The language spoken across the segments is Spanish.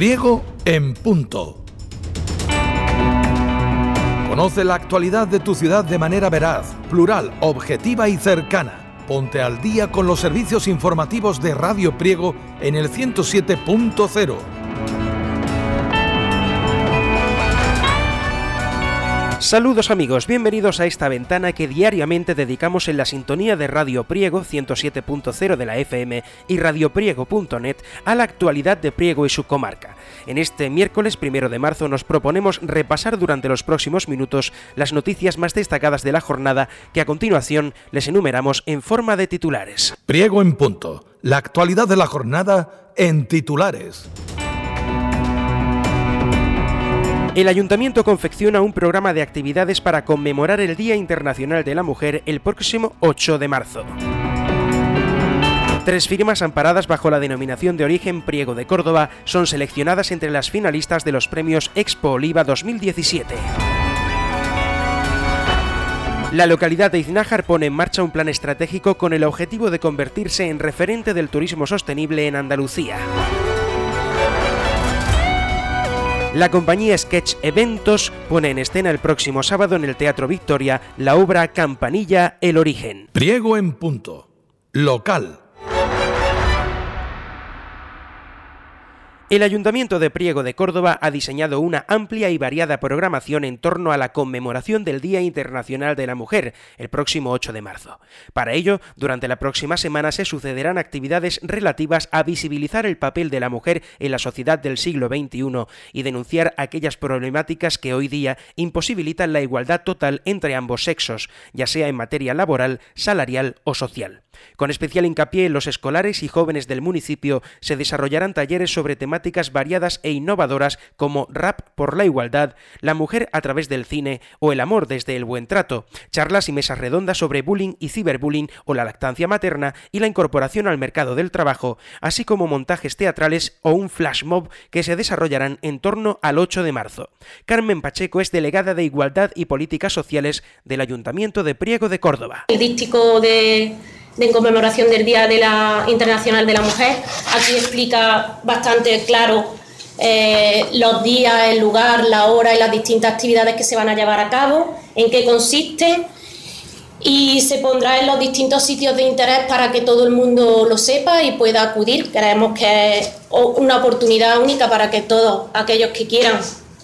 Priego en punto. Conoce la actualidad de tu ciudad de manera veraz, plural, objetiva y cercana. Ponte al día con los servicios informativos de Radio Priego en el 107.0. Saludos amigos, bienvenidos a esta ventana que diariamente dedicamos en la sintonía de Radio Priego 107.0 de la FM y radiopriego.net a la actualidad de Priego y su comarca. En este miércoles 1 de marzo nos proponemos repasar durante los próximos minutos las noticias más destacadas de la jornada que a continuación les enumeramos en forma de titulares. Priego en punto, la actualidad de la jornada en titulares. El Ayuntamiento confecciona un programa de actividades para conmemorar el Día Internacional de la Mujer el próximo 8 de marzo. 3 firmas amparadas bajo la denominación de origen Priego de Córdoba son seleccionadas entre las finalistas de los premios Expo Oliva 2017. La localidad de Iznájar pone en marcha un plan estratégico con el objetivo de convertirse en referente del turismo sostenible en Andalucía. La compañía Sketch Eventos pone en escena el próximo sábado en el Teatro Victoria la obra Campanilla, el origen. Priego en punto. Local. El Ayuntamiento de Priego de Córdoba ha diseñado una amplia y variada programación en torno a la conmemoración del Día Internacional de la Mujer, el próximo 8 de marzo. Para ello, durante la próxima semana se sucederán actividades relativas a visibilizar el papel de la mujer en la sociedad del siglo XXI y denunciar aquellas problemáticas que hoy día imposibilitan la igualdad total entre ambos sexos, ya sea en materia laboral, salarial o social. Con especial hincapié en los escolares y jóvenes del municipio se desarrollarán talleres sobre temáticas variadas e innovadoras como rap por la igualdad, la mujer a través del cine o el amor desde el buen trato, charlas y mesas redondas sobre bullying y ciberbullying o la lactancia materna y la incorporación al mercado del trabajo, así como montajes teatrales o un flash mob que se desarrollarán en torno al 8 de marzo. Carmen Pacheco es delegada de Igualdad y Políticas Sociales del Ayuntamiento de Priego de Córdoba. El díptico de conmemoración del Día Internacional de la Mujer, aquí explica bastante claro los días, el lugar, la hora y las distintas actividades que se van a llevar a cabo, en qué consiste, y se pondrá en los distintos sitios de interés para que todo el mundo lo sepa y pueda acudir. Creemos que es una oportunidad única para que todos aquellos que quieran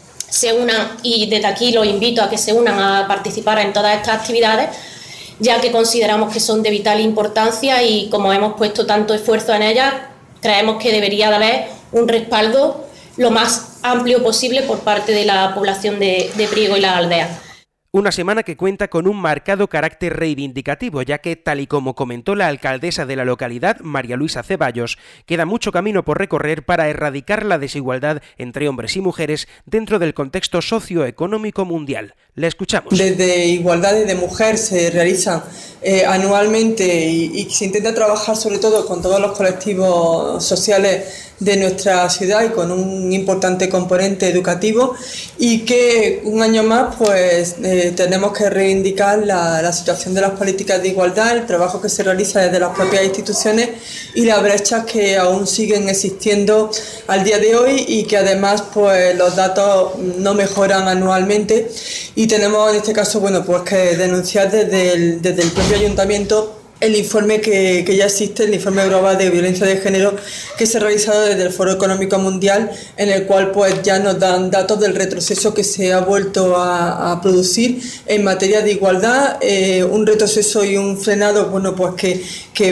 se unan, y desde aquí los invito a que se unan a participar en todas estas actividades, ya que consideramos que son de vital importancia y como hemos puesto tanto esfuerzo en ellas, creemos que debería de haber un respaldo lo más amplio posible por parte de la población de Priego y las aldeas. Una semana que cuenta con un marcado carácter reivindicativo, ya que, tal y como comentó la alcaldesa de la localidad, María Luisa Ceballos, queda mucho camino por recorrer para erradicar la desigualdad entre hombres y mujeres dentro del contexto socioeconómico mundial. La escuchamos. Desde Igualdad de Mujer se realizan anualmente y se intenta trabajar sobre todo con todos los colectivos sociales de nuestra ciudad y con un importante componente educativo, y que un año más pues tenemos que reivindicar la situación de las políticas de igualdad, el trabajo que se realiza desde las propias instituciones y las brechas que aún siguen existiendo al día de hoy y que además pues los datos no mejoran anualmente, y tenemos en este caso pues que denunciar desde el propio ayuntamiento el informe que ya existe, el informe global de violencia de género que se ha realizado desde el Foro Económico Mundial, en el cual pues ya nos dan datos del retroceso que se ha vuelto a producir en materia de igualdad, un retroceso y un frenado pues que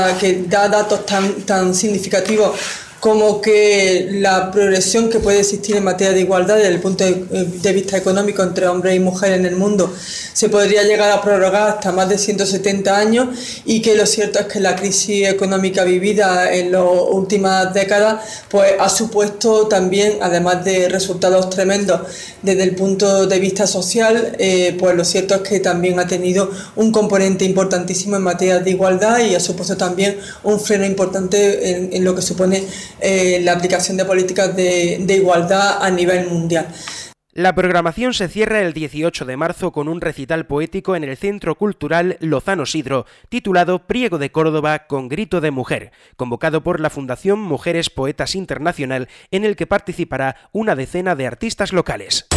da datos tan significativos como que la progresión que puede existir en materia de igualdad desde el punto de vista económico entre hombres y mujeres en el mundo se podría llegar a prorrogar hasta más de 170 años, y que lo cierto es que la crisis económica vivida en las últimas décadas pues ha supuesto también, además de resultados tremendos desde el punto de vista social, pues lo cierto es que también ha tenido un componente importantísimo en materia de igualdad y ha supuesto también un freno importante en lo que supone la aplicación de políticas de igualdad a nivel mundial. La programación se cierra el 18 de marzo con un recital poético en el Centro Cultural Lozano Sidro, titulado Priego de Córdoba con grito de mujer, convocado por la Fundación Mujeres Poetas Internacional, en el que participará una decena de artistas locales.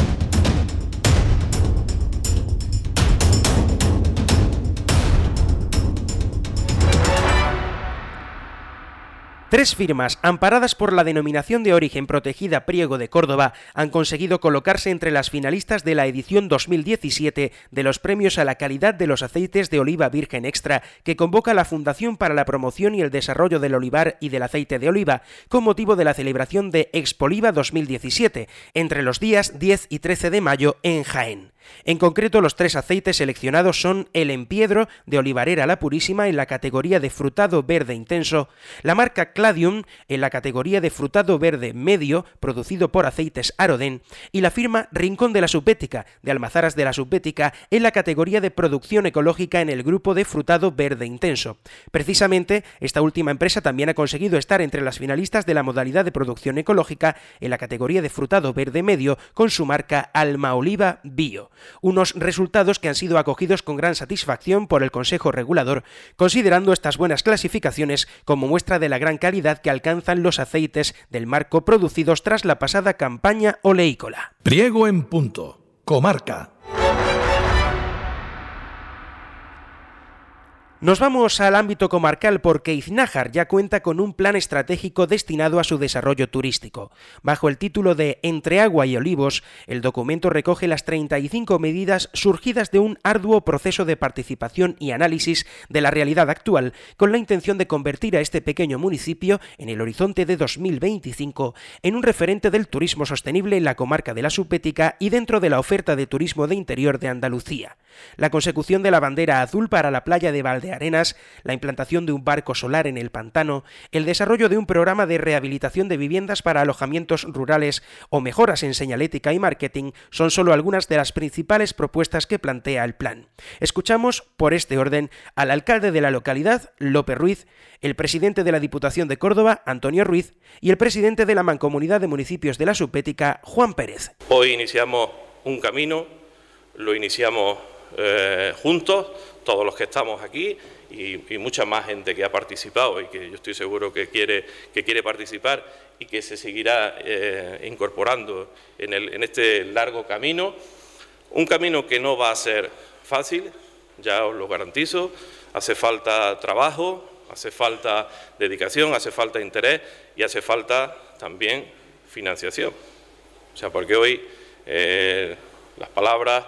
Tres firmas, amparadas por la denominación de origen protegida Priego de Córdoba, han conseguido colocarse entre las finalistas de la edición 2017 de los premios a la calidad de los aceites de oliva virgen extra que convoca la Fundación para la Promoción y el Desarrollo del Olivar y del Aceite de Oliva, con motivo de la celebración de Expoliva 2017, entre los días 10 y 13 de mayo en Jaén. En concreto, los tres aceites seleccionados son el Empiedro de Olivarera La Purísima en la categoría de frutado verde intenso, la marca Cladium en la categoría de frutado verde medio, producido por Aceites Arodén, y la firma Rincón de la Subbética, de Almazaras de la Subbética, en la categoría de producción ecológica en el grupo de frutado verde intenso. Precisamente, esta última empresa también ha conseguido estar entre las finalistas de la modalidad de producción ecológica en la categoría de frutado verde medio con su marca Alma Oliva Bio. Unos resultados que han sido acogidos con gran satisfacción por el Consejo Regulador, considerando estas buenas clasificaciones como muestra de la gran calidad que alcanzan los aceites del marco producidos tras la pasada campaña oleícola. Priego en punto. Comarca. Nos vamos al ámbito comarcal porque Iznájar ya cuenta con un plan estratégico destinado a su desarrollo turístico. Bajo el título de Entre agua y olivos, el documento recoge las 35 medidas surgidas de un arduo proceso de participación y análisis de la realidad actual, con la intención de convertir a este pequeño municipio, en el horizonte de 2025, en un referente del turismo sostenible en la comarca de la Subbética y dentro de la oferta de turismo de interior de Andalucía. La consecución de la bandera azul para la playa de Valdearenas, la implantación de un barco solar en el pantano, el desarrollo de un programa de rehabilitación de viviendas para alojamientos rurales o mejoras en señalética y marketing son solo algunas de las principales propuestas que plantea el plan. Escuchamos, por este orden, al alcalde de la localidad, Lope Ruiz, el presidente de la Diputación de Córdoba, Antonio Ruiz, y el presidente de la Mancomunidad de Municipios de la Subbética, Juan Pérez. Hoy iniciamos un camino, lo iniciamos juntos, todos los que estamos aquí y mucha más gente que ha participado y que yo estoy seguro que quiere participar y que se seguirá incorporando en este largo camino. Un camino que no va a ser fácil, ya os lo garantizo, hace falta trabajo, hace falta dedicación, hace falta interés y hace falta también financiación. O sea, porque hoy las palabras,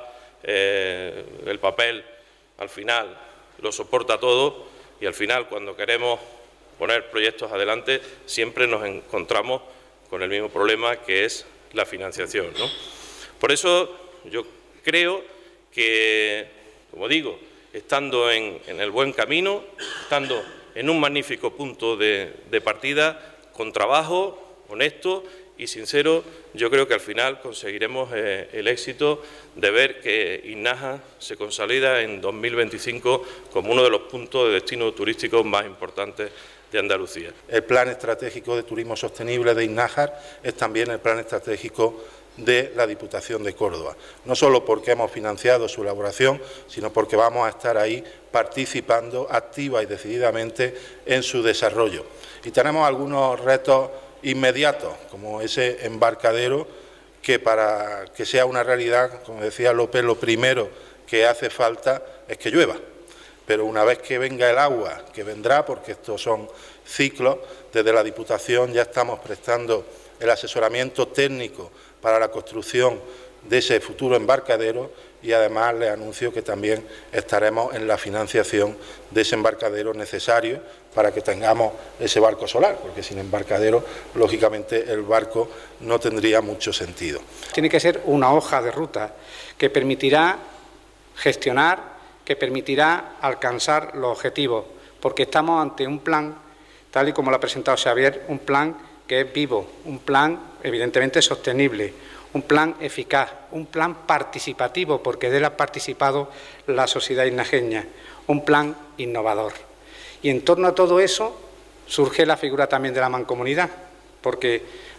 el papel, al final lo soporta todo y al final cuando queremos poner proyectos adelante siempre nos encontramos con el mismo problema que es la financiación, ¿no? Por eso yo creo que, como digo, estando en el buen camino, estando en un magnífico punto de partida, con trabajo honesto y sincero, yo creo que al final conseguiremos el éxito de ver que Iznájar se consolida en 2025 como uno de los puntos de destino turístico más importantes de Andalucía. El Plan Estratégico de Turismo Sostenible de Iznájar es también el plan estratégico de la Diputación de Córdoba, no solo porque hemos financiado su elaboración, sino porque vamos a estar ahí participando activa y decididamente en su desarrollo. Y tenemos algunos retos inmediatos, como ese embarcadero, que para que sea una realidad, como decía López, lo primero que hace falta es que llueva. Pero una vez que venga el agua, que vendrá, porque estos son ciclos, desde la Diputación ya estamos prestando el asesoramiento técnico para la construcción de ese futuro embarcadero y además les anuncio que también estaremos en la financiación de ese embarcadero necesario para que tengamos ese barco solar, porque sin embarcadero, lógicamente, el barco no tendría mucho sentido. Tiene que ser una hoja de ruta que permitirá gestionar, que permitirá alcanzar los objetivos, porque estamos ante un plan, tal y como lo ha presentado Xavier, un plan que es vivo, un plan evidentemente sostenible, un plan eficaz, un plan participativo, porque de él ha participado la sociedad iznajeña, un plan innovador. Y en torno a todo eso surge la figura también de la mancomunidad, porque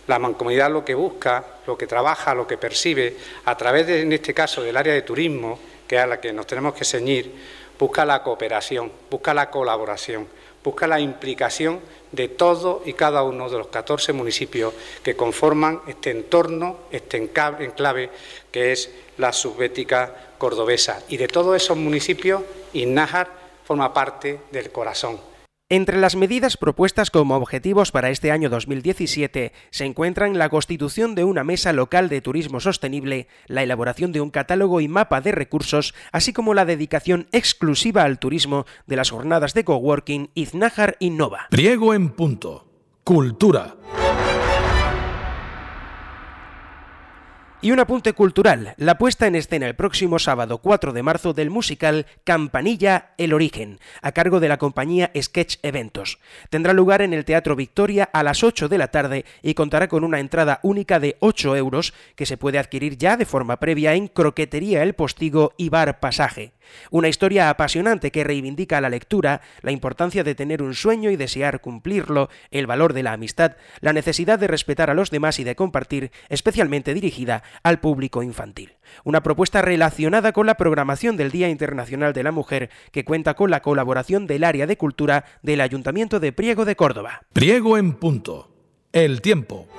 La Mancomunidad lo que busca, lo que trabaja, lo que percibe, a través de, en este caso, del área de turismo, que es a la que nos tenemos que ceñir, busca la cooperación, busca la colaboración, busca la implicación de todos y cada uno de los 14 municipios que conforman este entorno, este enclave que es la subbética cordobesa. Y de todos esos municipios, Iznájar forma parte del corazón. Entre las medidas propuestas como objetivos para este año 2017 se encuentran la constitución de una mesa local de turismo sostenible, la elaboración de un catálogo y mapa de recursos, así como la dedicación exclusiva al turismo de las jornadas de coworking Iznájar Innova. Priego en punto. Cultura. Y un apunte cultural, la puesta en escena el próximo sábado 4 de marzo del musical Campanilla, El Origen, a cargo de la compañía Sketch Eventos. Tendrá lugar en el Teatro Victoria a las 8 de la tarde y contará con una entrada única de 8 euros que se puede adquirir ya de forma previa en Croquetería El Postigo y Bar Pasaje. Una historia apasionante que reivindica la lectura, la importancia de tener un sueño y desear cumplirlo, el valor de la amistad, la necesidad de respetar a los demás y de compartir, especialmente dirigida al público infantil. Una propuesta relacionada con la programación del Día Internacional de la Mujer que cuenta con la colaboración del área de cultura del Ayuntamiento de Priego de Córdoba. Priego en punto. El tiempo.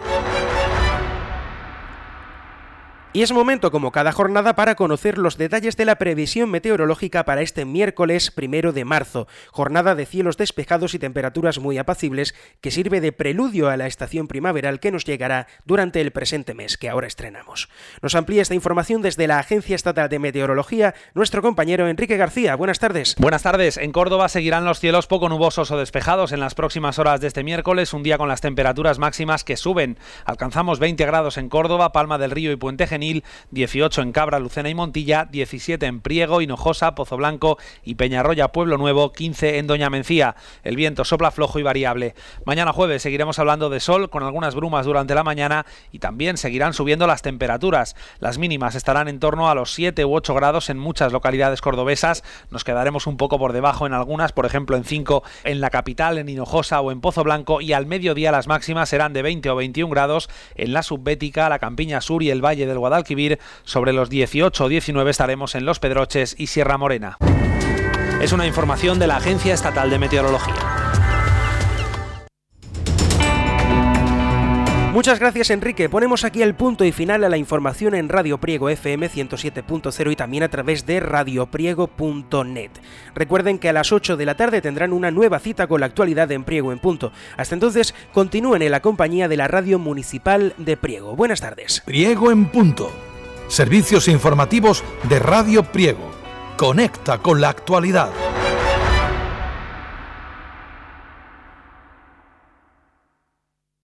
Y es momento, como cada jornada, para conocer los detalles de la previsión meteorológica para este miércoles 1 de marzo, jornada de cielos despejados y temperaturas muy apacibles que sirve de preludio a la estación primaveral que nos llegará durante el presente mes que ahora estrenamos. Nos amplía esta información desde la Agencia Estatal de Meteorología nuestro compañero Enrique García. Buenas tardes. Buenas tardes. En Córdoba seguirán los cielos poco nubosos o despejados en las próximas horas de este miércoles, un día con las temperaturas máximas que suben. Alcanzamos 20 grados en Córdoba, Palma del Río y Puente Genil, 18 en Cabra, Lucena y Montilla, 17 en Priego, Hinojosa, Pozo Blanco y Peñarroya, Pueblo Nuevo, 15 en Doña Mencía. El viento sopla flojo y variable. Mañana jueves seguiremos hablando de sol con algunas brumas durante la mañana y también seguirán subiendo las temperaturas. Las mínimas estarán en torno a los 7 u 8 grados en muchas localidades cordobesas. Nos quedaremos un poco por debajo en algunas, por ejemplo en 5 en la capital, en Hinojosa o en Pozo Blanco, y al mediodía las máximas serán de 20 o 21 grados en la subbética, la Campiña Sur y el Valle del Guadalquivir. Sobre los 18 o 19 estaremos en Los Pedroches y Sierra Morena. Es una información de la Agencia Estatal de Meteorología. Muchas gracias, Enrique. Ponemos aquí el punto y final a la información en Radio Priego FM 107.0 y también a través de radiopriego.net. Recuerden que a las 8 de la tarde tendrán una nueva cita con la actualidad en Priego en Punto. Hasta entonces, continúen en la compañía de la Radio Municipal de Priego. Buenas tardes. Priego en Punto. Servicios informativos de Radio Priego. Conecta con la actualidad.